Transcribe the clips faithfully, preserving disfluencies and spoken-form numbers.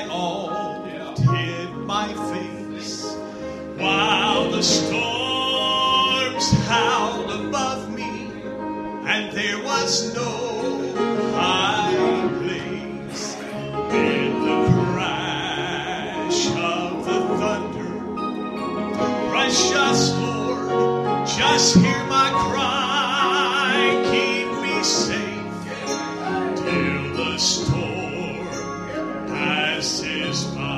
I all hid my face while the storms howled above me, and there was no high place. In the crash of the thunder, precious Lord, just hear my cry, keep me safe till the storm passes by.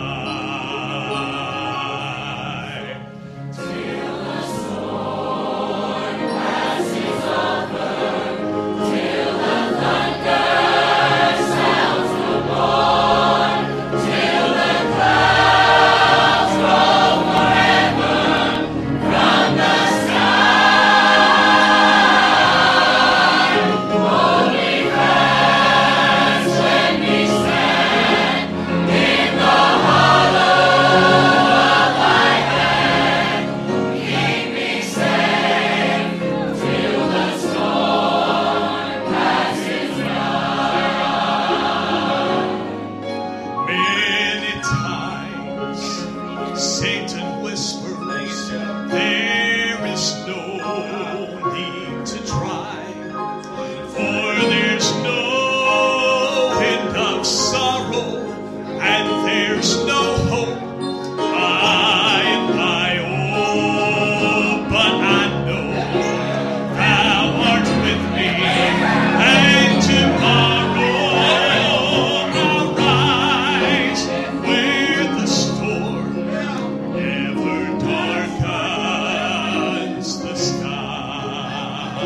Satan whispers, there is no need to try, for there's no end of sorrow, and there's no hope by and by. Oh, but I know thou art with me, and tomorrow I'll rise where the storm never darkens the sky.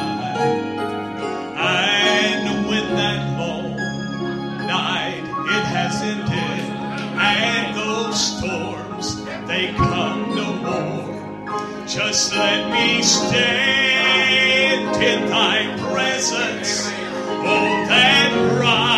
And when that long night it has ended, and those storms they come no more, just let me stand in thy presence, oh, that bright